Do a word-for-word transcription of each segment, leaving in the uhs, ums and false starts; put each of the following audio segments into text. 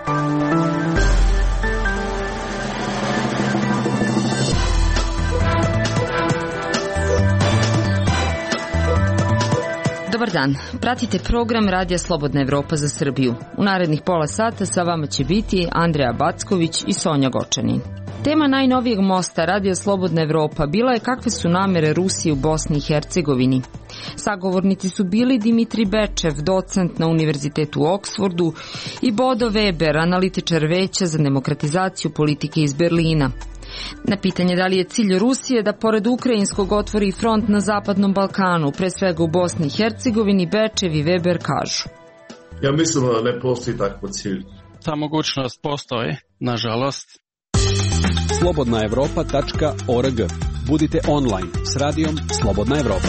Dobar dan, pratite program Radija Slobodna Evropa za Srbiju. U narednih pola sata sa vama će biti Andreja Backović i Sonja Gočanin. Tema najnovijeg mosta Radija Slobodna Evropa bila je kakve su namere Rusije u Bosni i Hercegovini. Sagovornici su bili Dimitri Bečev, docent na Univerzitetu u Oksfordu, i Bodo Weber, analitičar Veća za demokratizaciju politike iz Berlina. Na pitanje da li je cilj Rusije da pored ukrajinskog otvori front na Zapadnom Balkanu, pre svega u Bosni i Hercegovini, Bečev i Weber kažu: Ja mislim da ne postoji takav cilj. Ta mogućnost postoji, nažalost. slobodna evropa tačka org. Budite online s radijom Slobodna Evropa.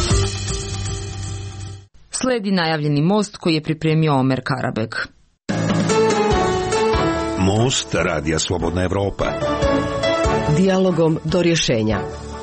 Sledi najavljeni most koji je pripremio Omer Karabeg. Most Radija Slobodna Evropa. Dijalogom do rješenja.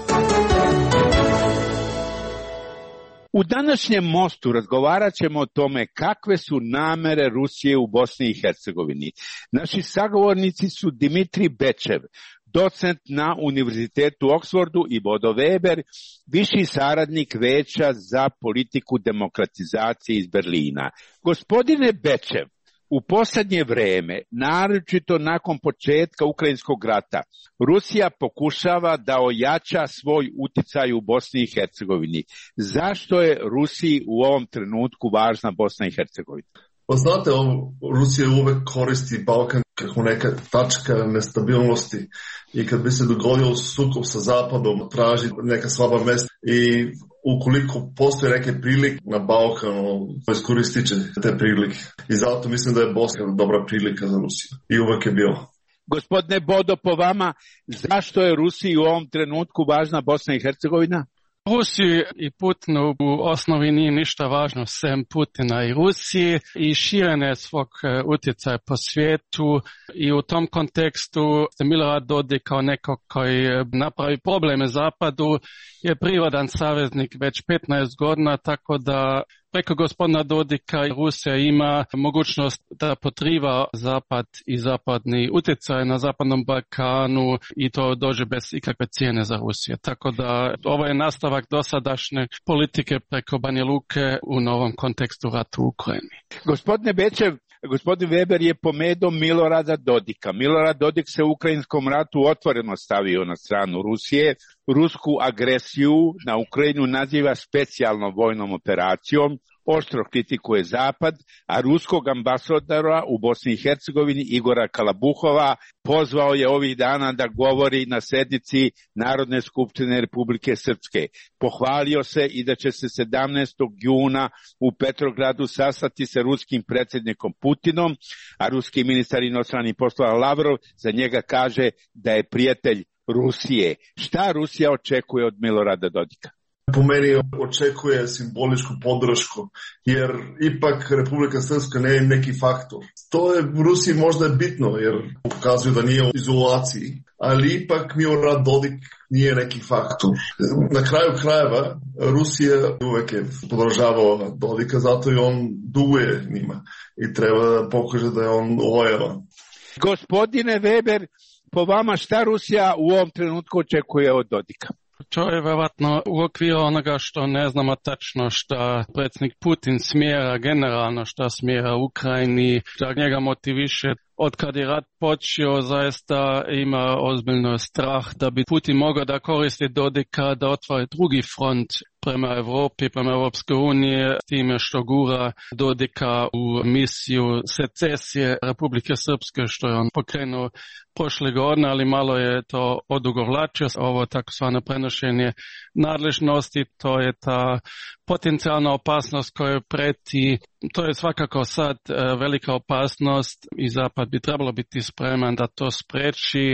U današnjem mostu razgovarat ćemo o tome kakve su namere Rusije u Bosni i Hercegovini. Naši sagovornici su Dimitri Bečev, docent na Univerzitetu u Oksfordu, i Bodo Weber, viši saradnik Veća za politiku demokratizacije iz Berlina. Gospodine Bečev, u posljednje vreme, naročito nakon početka Ukrajinskog rata, Rusija pokušava da ojača svoj uticaj u Bosni i Hercegovini. Zašto je Rusiji u ovom trenutku važna Bosna i Hercegovina? Pa znate, Rusija uvek koristi Balkan kako neka tačka nestabilnosti i kad bi se dogodio sukob sa Zapadom, traži neka slaba mesta i ukoliko postoje neke prilike na Balkanu, iskoristit će te prilike. I zato mislim da je Bosna dobra prilika za Rusiju. I uvek je bilo. Gospodine Bodo, po vama, zašto je Rusiji u ovom trenutku važna Bosna i Hercegovina? Rusiji i Putinu u osnovi nije ništa važno sem Putina i Rusiji i širenje svog utjecaja po svijetu, i u tom kontekstu Milorad Dodik kao neko koji napravi probleme Zapadu je prirodan saveznik već petnaest godina, tako da preko gospodina Dodika Rusija ima mogućnost da potriva Zapad i zapadni utjecaj na Zapadnom Balkanu i to dođe bez ikakve cijene za Rusiju. Tako da ovo je nastavak dosadašnje politike preko Banja Luke u novom kontekstu rata u Ukrajini. Gospodine Bečev, gospodin Weber je pomenuo Milorada Dodika. Milorad Dodik se u ukrajinskom ratu otvoreno stavio na stranu Rusije. Rusku agresiju na Ukrajinu naziva specijalnom vojnom operacijom, oštro kritikuje Zapad, a ruskog ambasadora u Bosni i Hercegovini Igora Kalabuhova pozvao je ovih dana da govori na sednici Narodne skupštine Republike Srpske. Pohvalio se i da će se sedamnaestog juna u Petrogradu sastati sa ruskim predsjednikom Putinom, a ruski ministar inostranih poslova Lavrov za njega kaže da je prijatelj Rusije. Šta Rusija očekuje od Milorada Dodika? Po meni očekuje simboličku podršku, jer ipak Republika Srpska ne je neki faktor. To je Rusiji možda bitno, jer pokazuju da nije u izolaciji, ali ipak Milorad Dodik nije neki faktor. Na kraju krajeva Rusija uvek je podržavao Dodika, zato i on duguje njima i treba da pokaže da je on lojalan. Gospodine Weber, po vama šta Rusija u ovom trenutku očekuje od Dodika? To je vjerojatno u okviru onoga što ne znamo tačno šta predsjednik Putin smjera generalno, šta smjera Ukrajini, da njega motiviše. Od kad je rat počeo, zaista ima ozbiljno strah da bi Putin mogao da koristi Dodika da otvori drugi front prema Evropi, prema Evropske unije, s time što gura Dodika u misiju secesije Republike Srpske, što je on pokrenuo prošle godine, ali malo je to odugovlačio. Ovo takozvano prenošenje nadležnosti, to je ta potencijalna opasnost koja preti. To je svakako sad velika opasnost i Zapad bi trebalo biti spreman da to spreči.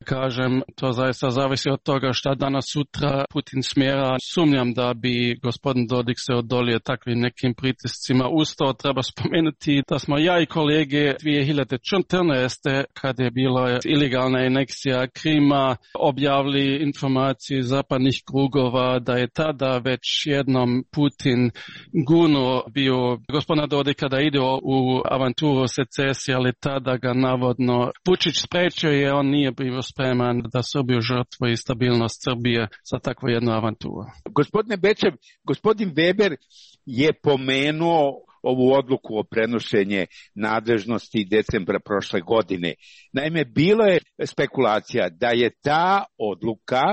kažem, to zaista zavisi od toga šta danas sutra Putin smjera. Sumnjam da bi gospodin Dodik se odolio takvim nekim pritiscima. Usto treba spomenuti da smo ja i kolege dvije hiljade četrnaeste kad je bila ilegalna aneksija Krima objavili informacije iz zapadnih krugova da je tada već jednom Putin gunuo bio gospodina Dodika da ide u avanturu secesije, ali tada ga navodno Vučić sprečio je, on nije bio spreman da Srbiju žrtvu i stabilnost Srbije za takvu jednu avanturu. Gospodine Bečev, gospodin Weber je pomenuo ovu odluku o prenošenje nadležnosti decembra prošle godine. Naime, bilo je spekulacija da je ta odluka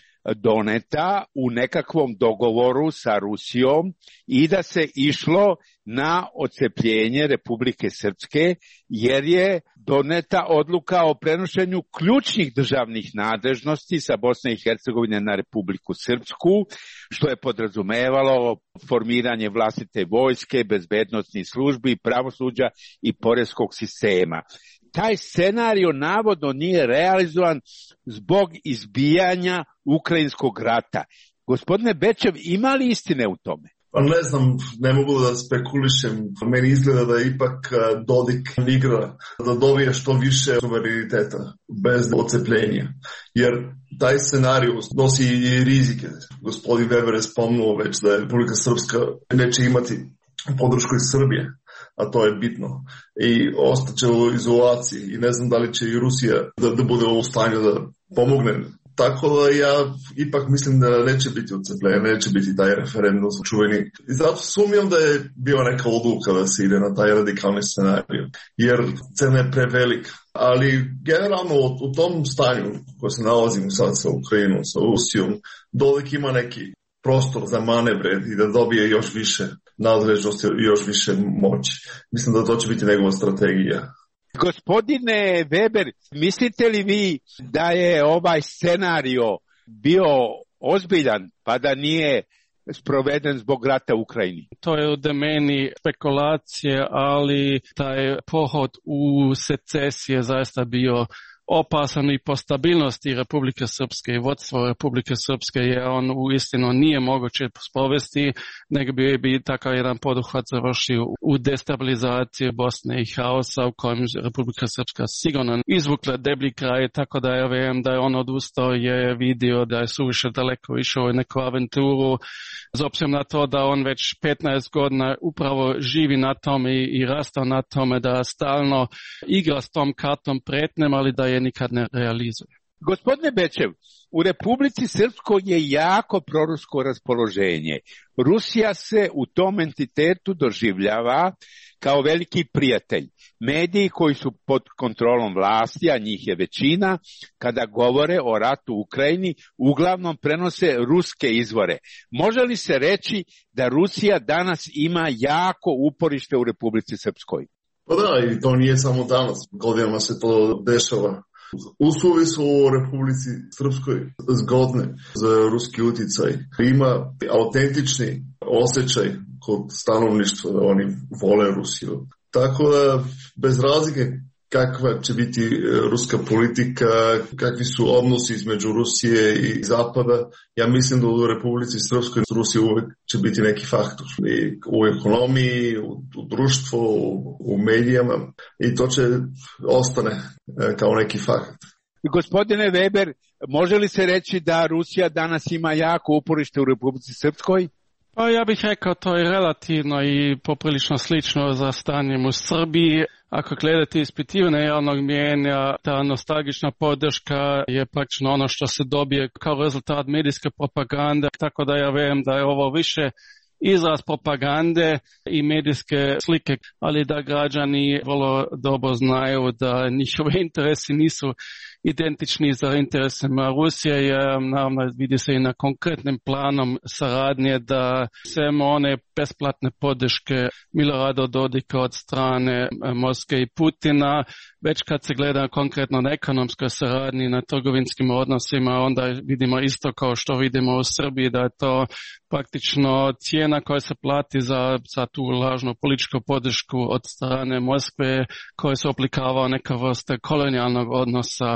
doneta u nekakvom dogovoru sa Rusijom i da se išlo na odcepljenje Republike Srpske, jer je doneta odluka o prenošenju ključnih državnih nadležnosti sa Bosne i Hercegovine na Republiku Srpsku, što je podrazumevalo formiranje vlastite vojske, bezbednosnih službi, pravosuđa i poreskog sistema. Taj scenario navodno nije realizovan zbog izbijanja ukrajinskog rata. Gospodine Bečev, ima li istine u tome? Pa ne znam, ne mogu da spekulišem. Meni izgleda da ipak Dodik igra da dobije što više suvereniteta bez odcepljenja. Jer taj scenarij nosi i rizike. Gospodin Weber je spomnuo već da je Republika Srpska neće imati podršku iz Srbije, a to je bitno. I ostaće u izolaciji i ne znam da li će i Rusija da, da bude u stanju da pomogne. Tako da ja ipak mislim da neće biti odcepljenje, neće biti taj referendum čuveni. I zato sumnjam da je bio neka odluka da se ide na taj radikalni scenarij, jer cena je prevelika. Ali generalno u tom stanju koje se nalazimo sad sa Ukrajinom, sa Rusijom, Dodik ima neki prostor za manevre i da dobije još više nadležnosti i još više moći. Mislim da to će biti njegova strategija. Gospodine Weber, mislite li vi da je ovaj scenario bio ozbiljan pa da nije sproveden zbog rata u Ukrajini? To je u domeni spekulacije, ali taj pohod u secesije zaista bio opasan i po stabilnosti Republike Srpske i vodstvo Republike Srpske je on u istinu nije moguće sprovesti, nego bi, bi takav jedan poduhvat završio u destabilizaciji Bosne i haosa u kojem Republika Srpska sigurno izvukla deblji kraj, tako da ja vjerujem da je on odustao, je vidio da je suviše daleko išao u neku avanturu, s obzirom na to da on već petnaest godina upravo živi na tome i, i rastao na tome da stalno igra s tom kartom pretnjem, ali da je nikad ne realizuje. Gospodine Bečev, u Republici Srpskoj je jako prorusko raspoloženje. Rusija se u tom entitetu doživljava kao veliki prijatelj. Mediji koji su pod kontrolom vlasti, a njih je većina, kada govore o ratu u Ukrajini, uglavnom prenose ruske izvore. Može li se reći da Rusija danas ima jako uporište u Republici Srpskoj? Pa da, i to nije samo danas. Godinama se to dešava. Uslovi su u Republici Srpskoj zgodne za ruski utjecaj. Ima autentični osjećaj kod stanovništva da oni vole Rusiju. Tako da bez razlike kakva će biti ruska politika, kakvi su odnosi između Rusije i Zapada, ja mislim da u Republici Srpskoj Rusija uvek će biti neki faktor. I u ekonomiji, u, u društvu, u, u medijama i to će ostane kao neki fakt. Gospodine Weber, može li se reći da Rusija danas ima jako uporište u Republici Srpskoj? Pa ja bih rekao to je relativno i poprilično slično za stanjem u Srbiji. Ako gledate ispitivanje javnog mijenja, ta nostalgična podrška je praktično ono što se dobije kao rezultat medijske propagande, tako da ja vjerujem da je ovo više izraz propagande i medijske slike, ali da građani vrlo dobro znaju da njihove interesi nisu identični za interesima Rusije, jer naravno vidi se i na konkretnim planom saradnje da sve one besplatne podrške Milorada Dodika od strane Moskve i Putina, već kad se gleda konkretno na ekonomskoj saradnji, na trgovinskim odnosima, onda vidimo isto kao što vidimo u Srbiji, da je to praktično cijena koja se plati za, za tu lažnu političku podršku od strane Moskve, koja se oblikava neka vrsta kolonijalnog odnosa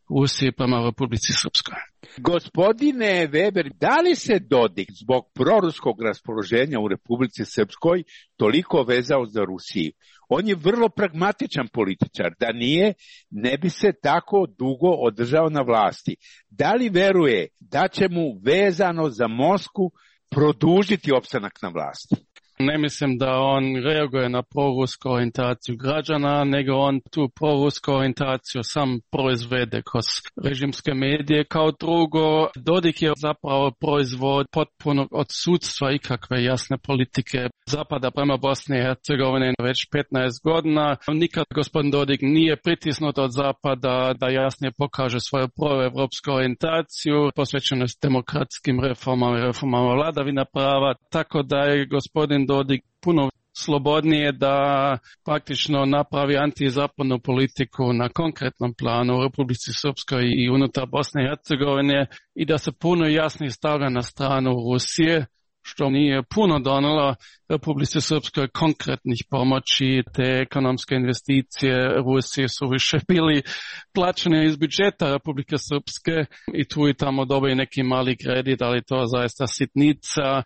Rusije prema Republici Srpskoj. Gospodine Weber, da li se Dodik zbog proruskog raspoloženja u Republici Srpskoj toliko vezao za Rusiju? On je vrlo pragmatičan političar. Da nije, ne bi se tako dugo održao na vlasti. Da li veruje da će mu vezano za Moskvu produžiti opstanak na vlasti? Ne mislim da on reaguje na prorusku orijentaciju građana, nego on tu prorusku orijentaciju sam proizvede kroz režimske medije. Kao drugo, Dodik je zapravo proizvod potpunog odsudstva ikakve jasne politike zapada prema Bosni i Hercegovini već petnaest godina. Nikad gospodin Dodik nije pritisnut od zapada da jasnije pokaže svoju proevropsku orijentaciju, posvećenost demokratskim reformama i reformama vladavina prava, tako da je gospodin Dodik puno slobodnije da praktično napravi antizapadnu politiku na konkretnom planu u Republici Srpskoj i unutar Bosne i Hercegovine i da se puno jasnije stavlja na stranu Rusije, što nije puno donelo Republici Srpskoj konkretnih pomoći. Te ekonomske investicije Rusije su više bili plaćene iz budžeta Republike Srpske i tu i tamo dobije neki mali kredit, ali to zaista sitnica.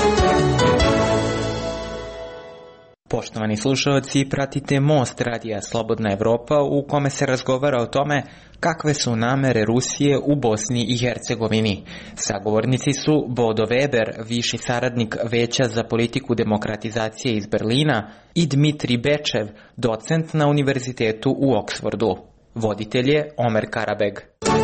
Poštovani slušalci, pratite Most radija Slobodna Evropa u kome se razgovara o tome kakve su namere Rusije u Bosni i Hercegovini. Sagovornici su Bodo Weber, viši saradnik Veća za politiku demokratizacije iz Berlina, i Dmitri Bečev, docent na Univerzitetu u Oksfordu. Voditelj je Omer Karabeg.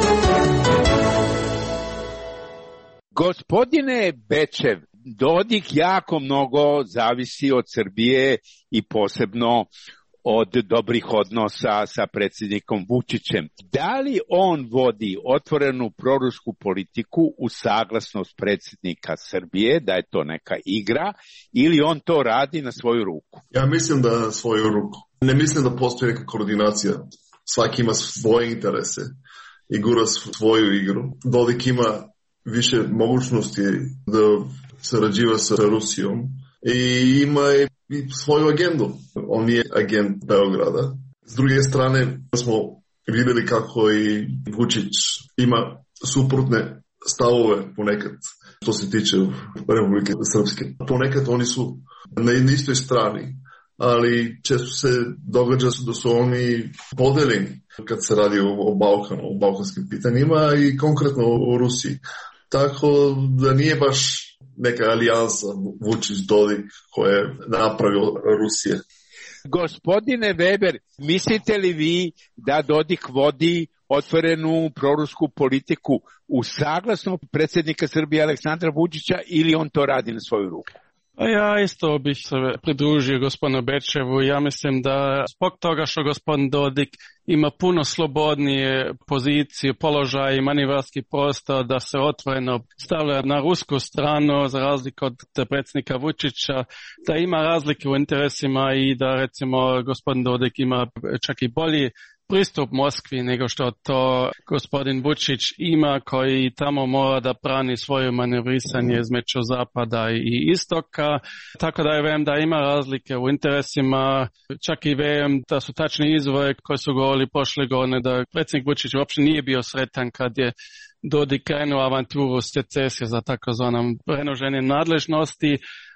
Gospodine Bečev, Dodik jako mnogo zavisi od Srbije i posebno od dobrih odnosa sa predsjednikom Vučićem. Da li on vodi otvorenu prorusku politiku u saglasnost predsjednika Srbije, da je to neka igra, ili on to radi na svoju ruku? Ja mislim da na svoju ruku. Ne mislim da postoji neka koordinacija. Svaki ima svoje interese i gura svoju igru. Dodik ima više mogućnosti da sarađiva sa Rusijom i ima i svoju agendu. On nije agent Beograda. S druge strane smo vidjeli kako i Vučić ima suprotne stavove ponekad što se tiče Republike Srpske. Ponekad oni su na istoj strani, ali često se događa da su oni podeljeni kad se radi o, o Balkanu, o balkanskim pitanjima i konkretno o Rusiji. Tako da nije baš neka alijansa Vučić-Dodik koja je napravio Rusije. Gospodine Weber, mislite li vi da Dodik vodi otvorenu prorusku politiku u saglasnost predsjednika Srbije Aleksandra Vučića ili on to radi na svoju ruku? A ja isto bih se pridružio gospodinu Bečevu. Ja mislim da zbog toga što gospodin Dodik ima puno slobodnije pozicije, položaj i manevarski prostor da se otvoreno stavlja na rusku stranu za razliku od predsjednika Vučića, da ima razlike u interesima i da recimo gospodin Dodik ima čak i bolji pristup Moskvi nego što to gospodin Vučić ima, koji tamo mora da brani svoje manevrisanje između zapada i istoka. Tako da je vem da ima razlike u interesima, čak i vem da su tačni izvore koji su govorili prošle godine da predsjednik Vučić uopće nije bio sretan kad je Dodik krenuo avanturu secesije za takozvanom prenoženje nadležnosti,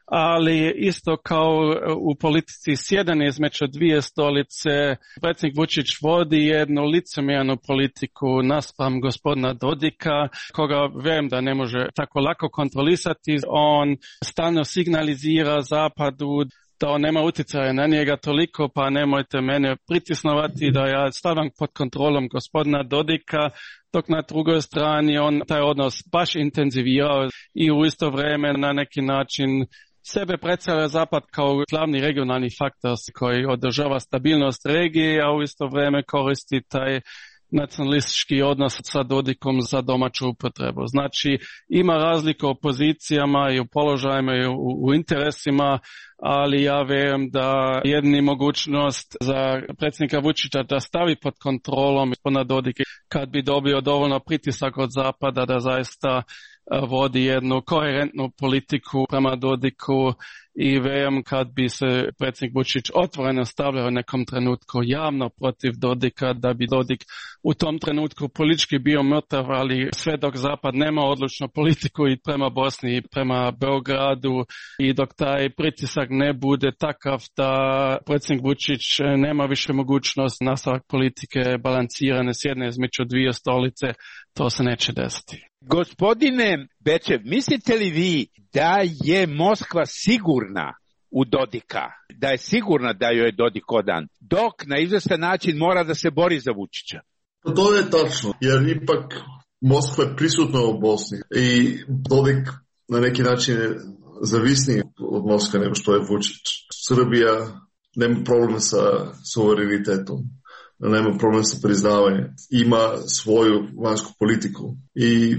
ali isto kao u politici sjedanje između dvije stolice, predsjednik Vučić vodi jednu licemjernu politiku naspram gospodina Dodika, koga vem da ne može tako lako kontrolisati. On stalno signalizira zapadu da on nema utjecaja na njega toliko, pa nemojte mene pritisnovati da ja stavim pod kontrolom gospodina Dodika, dok na drugoj strani on taj odnos baš intenzivirao i u isto vrijeme na neki način sebe predstavlja zapad kao glavni regionalni faktor koji održava stabilnost regije, a u isto vrijeme koristi taj nacionalistički odnos sa Dodikom za domaću upotrebu. Znači, ima razlika u pozicijama i u položajima i u, u interesima, ali ja vjerujem da jedini mogućnost za predsjednika Vučića da stavi pod kontrolom gospodina Dodika kad bi dobio dovoljno pritisak od zapada da zaista vodi jednu koherentnu politiku prema Dodiku i verujem kad bi se predsjednik Vučić otvoreno stavljao u nekom trenutku javno protiv Dodika, da bi Dodik u tom trenutku politički bio mrtav, ali sve dok Zapad nema odlučnu politiku i prema Bosni i prema Beogradu i dok taj pritisak ne bude takav da predsjednik Vučić nema više mogućnost nastavak politike balansirane s jedne između dvije stolice, to se neće desiti. Gospodine Bečev, mislite li vi da je Moskva sigurna u Dodika, da je sigurna da joj je Dodik odan, dok na izvestan način mora da se bori za Vučića? To je tačno, jer ipak Moskva je prisutna u Bosni i Dodik na neki način je zavisniji od Moskve nego što je Vučić. Srbija nema problem sa suverenitetom, nema problem sa priznavanjem, ima svoju vanjsku politiku i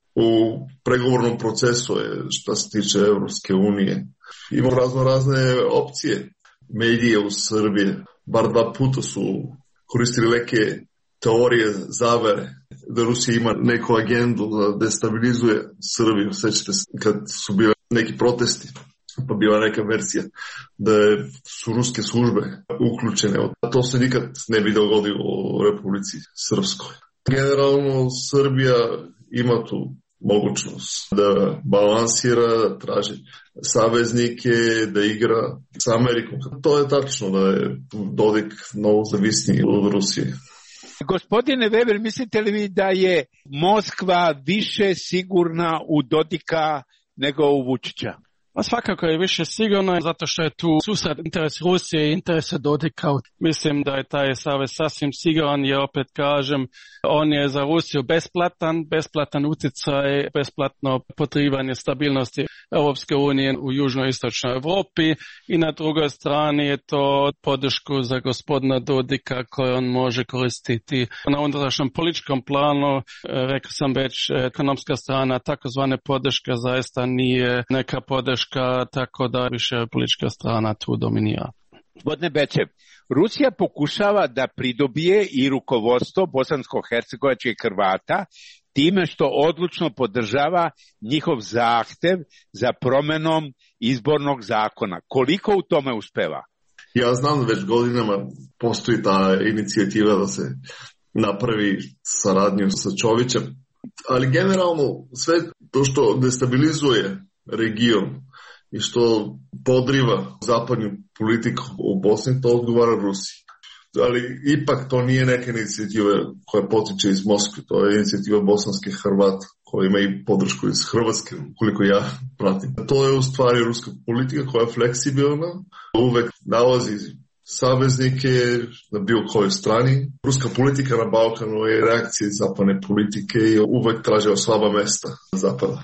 u pregovornom procesu je što se tiče Evropske unije. Ima razno razne opcije. Medije u Srbiji bar dva puta su koristili neke teorije zavere da Rusija ima neku agendu da destabilizuje Srbiju. Sjećate se kad su bile neki protesti, pa bila neka verzija da su ruske službe uključene. A to se nikad ne bi dogodilo u Republici Srpskoj. Generalno Srbija ima tu mogućnost da balansira, da traži saveznike, da igra s Amerikom. To je tačno da je Dodik mnogo zavisniji od Rusije. Gospodine Weber, mislite li vi da je Moskva više sigurna u Dodika nego u Vučića? Pa svakako je više sigurno, zato što je tu susret interes Rusije i interese Dodika. Mislim da je taj savez sasvim siguran, jer opet kažem, on je za Rusiju besplatan, besplatan utjecaj, besplatno potrivanje stabilnosti Europske unije u južnoistočnoj Europi i na drugoj strani je to podršku za gospodina Dodika koju on može koristiti na unutrašnjem političkom planu. Rekao sam već, ekonomska strana takozvane podrške zaista nije neka podrška, tako da više politička strana tu dominira. Gospodine Bečev, Rusija pokušava da pridobije i rukovodstvo bosansko-hercegovačkih Hrvata time što odlučno podržava njihov zahtev za promenom izbornog zakona. Koliko u tome uspeva? Ja znam da već godinama postoji ta inicijativa da se napravi saradnju sa Čovićem, ali generalno sve to što destabilizuje region i što podriva zapadnu politiku u Bosni, to odgovara Rusiji. Ali ipak to nije neka inicijativa koja potiče iz Moskve, to je inicijativa bosanskih Hrvata koja ima i podršku iz Hrvatske, koliko ja pratim. To je u stvari ruska politika koja je fleksibilna, uvek nalazi saveznike na bilo kojoj strani. Ruska politika na Balkanu je reakcija zapadne politike i uvek traže slaba mesta zapada.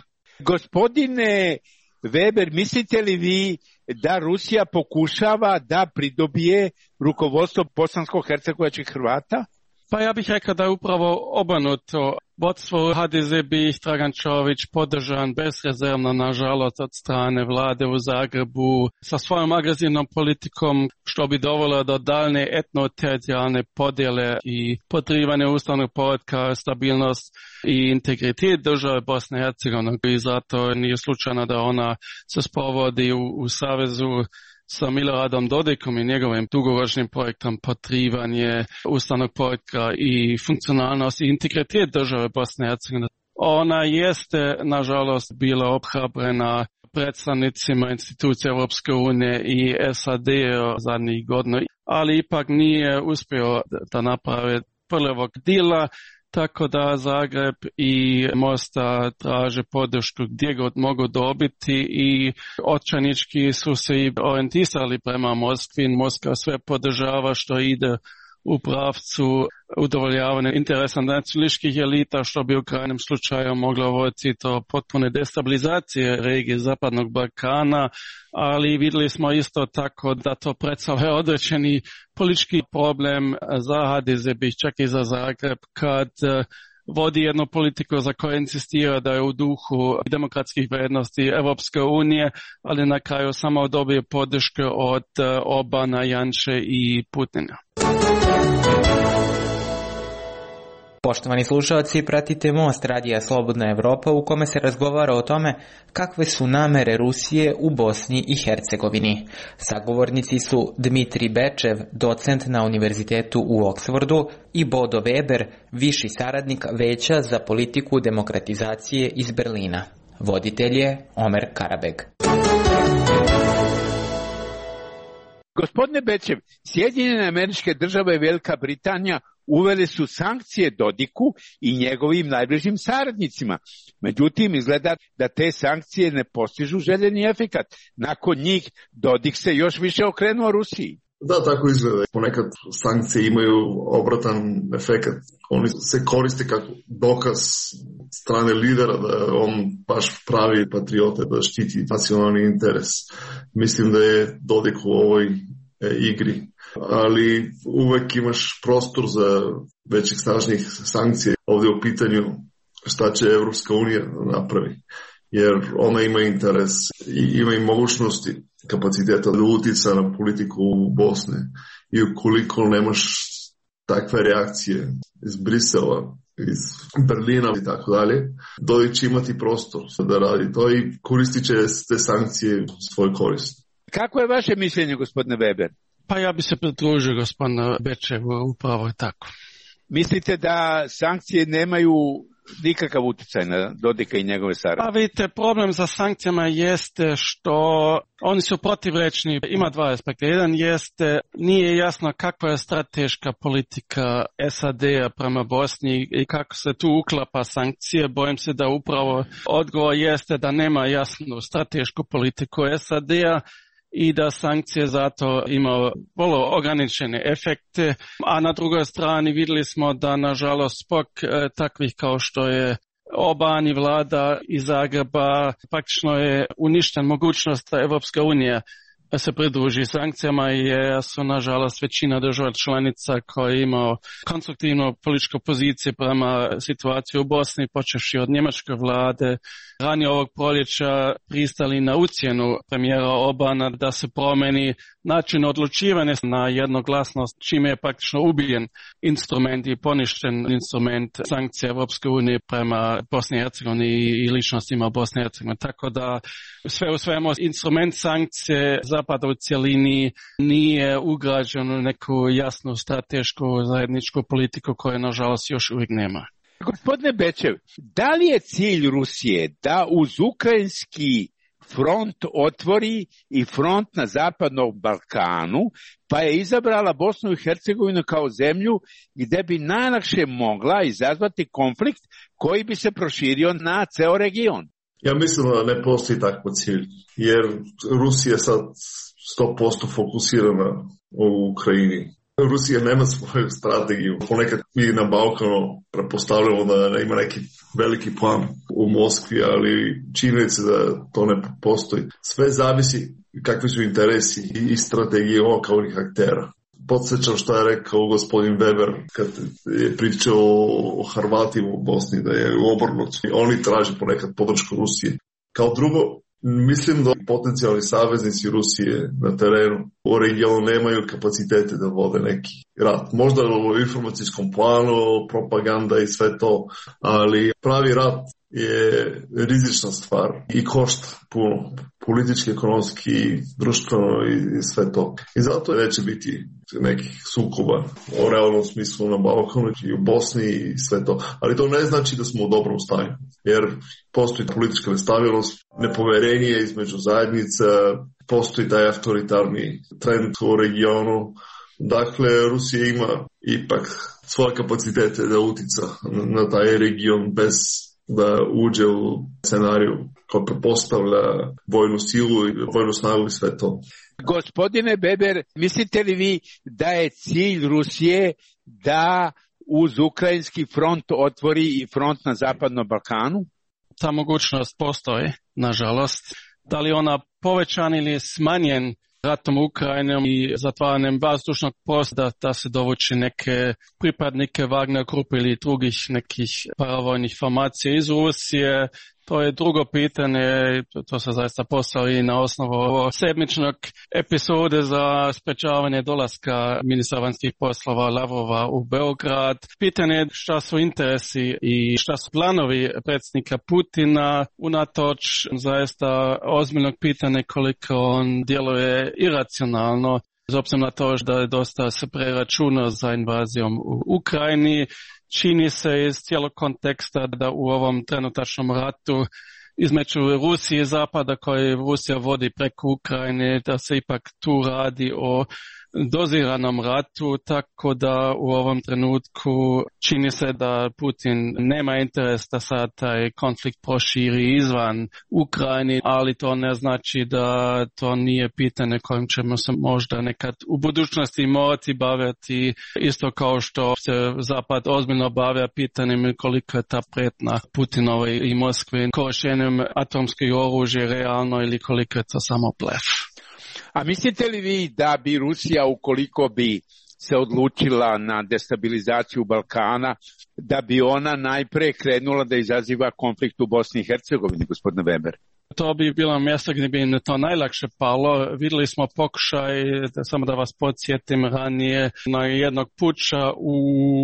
Gospodine Weber, mislite li vi da Rusija pokušava da pridobije rukovodstvo bosansko-hercegovačkih Hrvata? Pa ja bih rekao da je upravo obrnuto. Vodstvo H D Z bi Dragan Čović podržan bezrezervno, nažalost, od strane vlade u Zagrebu sa svojom agresivnom politikom, što bi dovelo do daljne etno-teritorijalne podjele i podrivanje ustavnog poretka, stabilnost i integritet države Bosne i Hercegovine. I zato nije slučajno da ona se sprovodi u, u savezu sa Miloradom Dodikom i njegovim dugoročnim projektom potrivanje ustavnog poretka i funkcionalnost i integritet države Bosne i Hercegovine. Ona jeste, nažalost, bila obhrabrena predstavnicima institucija Europske unije i S A D zadnjih godina, ali ipak nije uspio da naprave prvog dila, tako da Zagreb i Mostar traže podršku gdje god mogu dobiti i očajnički su se i orijentisali prema Moskvi. Moskva sve podržava što ide u pravcu udovoljavanja interesa nacionalističkih elita, što bi u krajnjem slučaju moglo voditi do potpune destabilizacije regije Zapadnog Balkana, ali vidjeli smo isto tako da to predstavlja određeni politički problem za H D Z, čak i za Zagreb, kad vodi jednu politiku za koju insistira da je u duhu demokratskih vrijednosti Europske unije, ali na kraju samo dobije podršku od Obama, Janše i Putina. Poštovani slušalci, pratite Most radija Slobodna Evropa u kome se razgovara o tome kakve su namere Rusije u Bosni i Hercegovini. Sagovornici su Dmitri Bečev, docent na Univerzitetu u Oksfordu, i Bodo Weber, viši saradnik Veća za politiku demokratizacije iz Berlina. Voditelj je Omer Karabeg. Gospodine Bečev, Sjedinjene Američke Države i Velika Britanija uveli su sankcije Dodiku i njegovim najbližim saradnicima. Međutim, izgleda da te sankcije ne postižu željeni efekat. Nakon njih Dodik se još više okrenuo Rusiji. Da, tako izgleda. Ponekad sankcije imaju obratan efekat. Oni se koriste kao dokaz strane lidera da on baš pravi patriote, da štiti nacionalni interes. Mislim da je Dodik u ovoj e, igri. Ali uvek imaš prostor za većih snažnih sankcije. Ovdje u pitanju šta će Evropska unija napravi. Jer ona ima interes i ima i mogućnosti, kapaciteta da utica na politiku u Bosne. I ukoliko nemaš takve reakcije iz Brisela, iz Berlina i tako dalje, Dodik će imati prostor da radi to i koristit će te sankcije svoj korist. Kako je vaše mišljenje, gospodine Weber? Pa ja bi se pridružio gospodinu Bečevu, upravo je tako. Mislite da sankcije nemaju nikakav utjecaj na Dodika i njegove saradnike? Pa vidite, problem za sankcijama jeste što oni su protivrečni. Ima dva aspekta. Jedan jeste, nije jasno kakva je strateška politika S A D-a prema Bosni i kako se tu uklapa sankcije. Bojim se da upravo odgovor jeste da nema jasnu stratešku politiku S A D-a i da sankcije zato imaju vrlo ograničene efekte, a na drugoj strani vidjeli smo da nažalost zbog e, takvih kao što je Oban i vlada iz Zagreba praktično je uništen mogućnost da Evropska unija se pridruži sankcijama i je su nažalost većina država članica koja imao konstruktivnu političku poziciju prema situaciji u Bosni, počevši od njemačke vlade, ranije ovog proljeća pristali na ucjenu premijera Obana da se promeni način odlučivanja na jednoglasnost, čime je praktično ubijen instrument i poništen instrument sankcija Evropske unije prema Bosni i Hercegovini i ličnostima Bosne i Hercegovine. Tako da sve u svemu instrument sankcije Zapada u cjelini nije ugrađen u neku jasnu stratešku zajedničku politiku koje nažalost još uvijek nema. Gospodine Bečev, da li je cilj Rusije da uz ukrajinski front otvori i front na zapadnom Balkanu, pa je izabrala Bosnu i Hercegovinu kao zemlju gdje bi najlakše mogla izazvati konflikt koji bi se proširio na ceo region? Ja mislim da ne postoji takav cilj, jer Rusija sad sto posto fokusirana u Ukrajini. Rusija nema svoju strategiju. Ponekad mi na Balkanu prepostavljamo da ima neki veliki plan u Moskvi, ali činjenica da to ne postoji. Sve zavisi kakvi su interesi i strategije lokalnih aktera. Podsjećam što je rekao gospodin Weber kad je pričao o Hrvatima u Bosni, da je obrnuto. Oni traže ponekad podršku Rusije. Kao drugo, mislim da potencijalni saveznici Rusije na terenu u regionu nemaju kapacitete da vode neki rat. Možda u informacijskom planu, propaganda i sve to, ali pravi rat je rizična stvar i košta puno, politički, ekonomski, društveno i sve to. I zato neće biti nekih sukoba o realnom smislu na Balkanu i u Bosni i sve to. Ali to ne znači da smo u dobrom stanju, jer postoji politička nestabilnost, nepoverenje između zajednica, postoji taj autoritarni trend u regionu. Dakle, Rusija ima ipak svoje kapacitete da utica na taj region bez da uđe u scenariju koji prepostavlja vojnu silu i vojnu snagu i sve to. Gospodine Weber, mislite li vi da je cilj Rusije da uz ukrajinski front otvori i front na zapadnom Balkanu? Ta mogućnost postoji, nažalost. Da li ona povećan ili smanjen ratom Ukrajinom i zatvaranjem vazdušnog prostora da se dovuče neke pripadnike Wagner grupe ili drugih nekih paravojnih formacija iz Rusije, To je drugo pitanje, to se zaista postavi na osnovu ovo sedmičnog epizode za sprečavanje dolaska ministra vanjskih poslova Lavrova u Beograd. Pitanje je šta su interesi i šta su planovi predsjednika Putina, unatoč zaista ozbiljnog pitanja koliko on djeluje iracionalno. S obzirom na to da je dosta se preračunao za invazijom u Ukrajini, čini se iz cijelog konteksta da u ovom trenutačnom ratu između Rusije i Zapada koji Rusija vodi preko Ukrajine, da se ipak tu radi o doziranom ratu, tako da u ovom trenutku čini se da Putin nema interes da sad taj konflikt proširi izvan Ukrajine, ali to ne znači da to nije pitanje kojim ćemo se možda nekad u budućnosti morati baviti, isto kao što se Zapad ozbiljno bavlja pitanjem koliko je ta prijetnja Putinove i Moskve korištenjem atomskih oružja realno ili koliko je to samo blef. A mislite li vi da bi Rusija, ukoliko bi se odlučila na destabilizaciju Balkana, da bi ona najpre krenula da izaziva konflikt u Bosni i Hercegovini, gospodine Weber? To bi bilo mjesto gdje bi to najlakše palo. Vidjeli smo pokušaj, da, samo da vas podsjetim, ranije na jednog puča u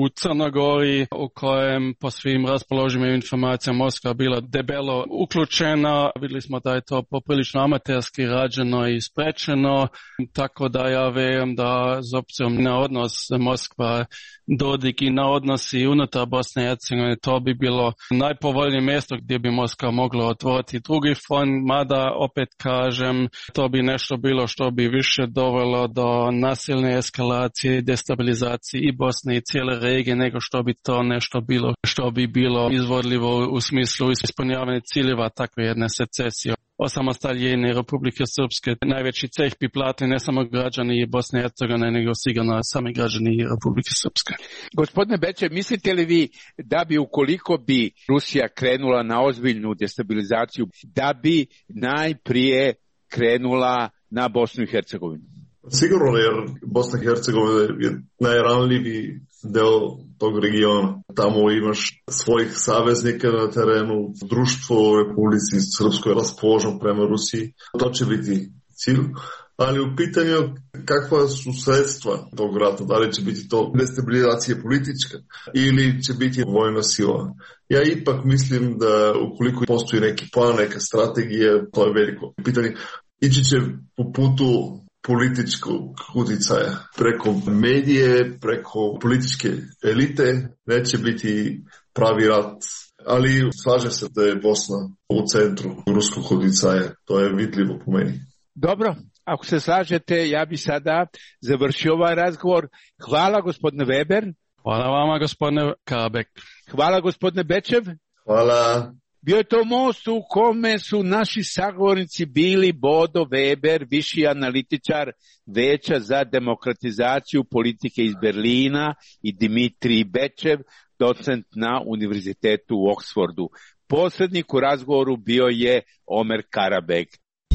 Crnogori u kojem po svim raspoloživim informacijama Moskva bila debelo uključena. Vidjeli smo da je to poprilično amaterski rađeno i sprečeno, tako da ja vjerujem da s obzirom na odnos Moskva Dodik i na odnosi unutar Bosne i Hercegovine, to bi bilo najpovoljnije mjesto gdje bi Moskva mogla otvoriti drugi front, mada opet kažem, to bi nešto bilo što bi više dovelo do nasilne eskalacije i destabilizacije i Bosne i cijele regije, nego što bi to nešto bilo što bi bilo izvodljivo u smislu ispunjavanja ciljeva takve jedne secesije. Osamostaljenje Republike Srpske, najveći ceh bi platili ne samo građani Bosne i Hercegovine, nego sigurno sami građani Republike Srpske. Gospodine Beče, mislite li vi da bi ukoliko bi Rusija krenula na ozbiljnu destabilizaciju, da bi najprije krenula na Bosnu i Hercegovinu? Sigurno, jer Bosna i Hercegovina je najranljiviji deo tog regiona. Tamo imaš svojih saveznika na terenu, društvo u Republici Srpskoj raspoloženo prema Rusiji. To će biti cilj. Ali u pitanju kakva su sredstva tog rata, da li će biti to destabilizacija politička ili će biti vojna sila. Ja ipak mislim da ukoliko postoji neki plan, neka strategija, to je veliko pitanje. Ići će po putu političkog utjecaja preko medije, preko političke elite, neće biti pravi rat. Ali slaže se da je Bosna u centru ruskog utjecaja, to je vidljivo po meni. Dobro, ako se slažete, ja bi sada završio ovaj razgovor. Hvala gospodine Weber. Hvala vama gospodine Kabek. Hvala gospodine Bečev. Hvala. Bio je to most u kome su naši sagovornici bili Bodo Weber, viši analitičar Veća za demokratizaciju politike iz Berlina, i Dimitrij Bečev, docent na Univerzitetu u Oksfordu. Posrednik u razgovoru bio je Omer Karabek.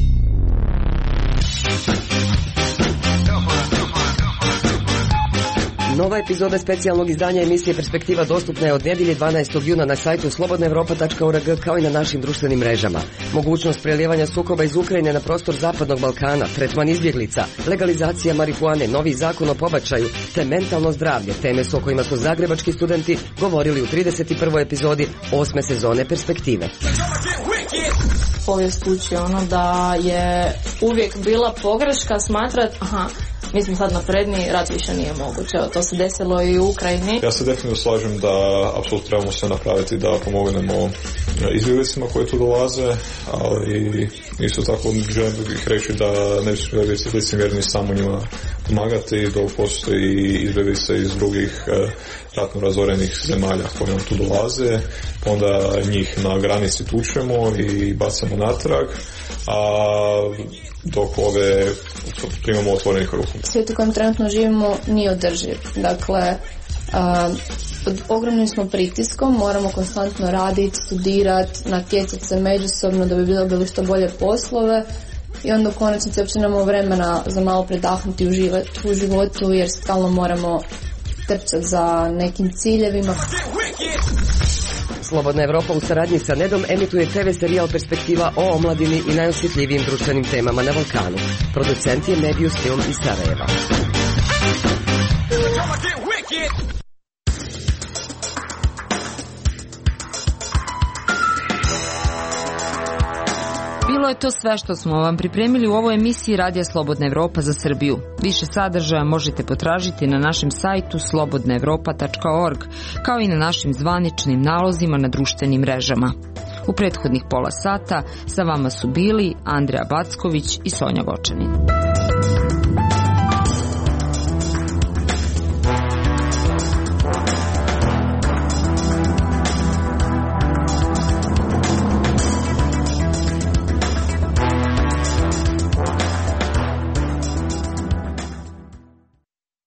Nova epizoda specijalnog izdanja emisije Perspektiva dostupna je od nedjelje dvanaestog juna na sajtu slobodna evropa tačka org kao i na našim društvenim mrežama. Mogućnost prelijevanja sukoba iz Ukrajine na prostor Zapadnog Balkana, tretman izbjeglica, legalizacija marihuane, novi zakon o pobačaju te mentalno zdravlje, teme su o kojima su zagrebački studenti govorili u trideset prvoj epizodi osme sezone Perspektive. Povijest uči ono da je uvijek bila pogreška smatrati, aha, mi smo sad napredni, rat više nije moguće. To se desilo i u Ukrajini. Ja se definitivno slažem da apsolutno trebamo sve napraviti da pomognemo izbjeglicima koji tu dolaze, ali isto tako želim bih reći da ne smije biti licemjerni samo njima pomagati, dok postoji izbjeglice iz drugih ratno razorenih zemalja koje nam tu dolaze, onda njih na granici tučemo i bacamo natrag, a dok ove primamo otvorenih ruku. Svijet u kojem trenutno živimo nije održiv. Dakle, a, pod ogromnim smo pritiskom, moramo konstantno raditi, studirati, natjecati se međusobno da bi dobili što bolje poslove i onda u konačnici uopće nemamo vremena za malo predahnuti u životu jer stalno moramo trčati za nekim ciljevima. Slobodna Evropa u saradnji sa Nedom emituje te ve serijal Perspektiva o omladini i najosjetljivijim društvenim temama na Balkanu. Producent je Medius Film iz Sarajeva. Bilo je to sve što smo vam pripremili u ovoj emisiji Radija Slobodna Evropa za Srbiju. Više sadržaja možete potražiti na našem sajtu slobodna evropa tačka org, kao i na našim zvaničnim nalozima na društvenim mrežama. U prethodnih pola sata sa vama su bili Andreja Backović i Sonja Gočanin.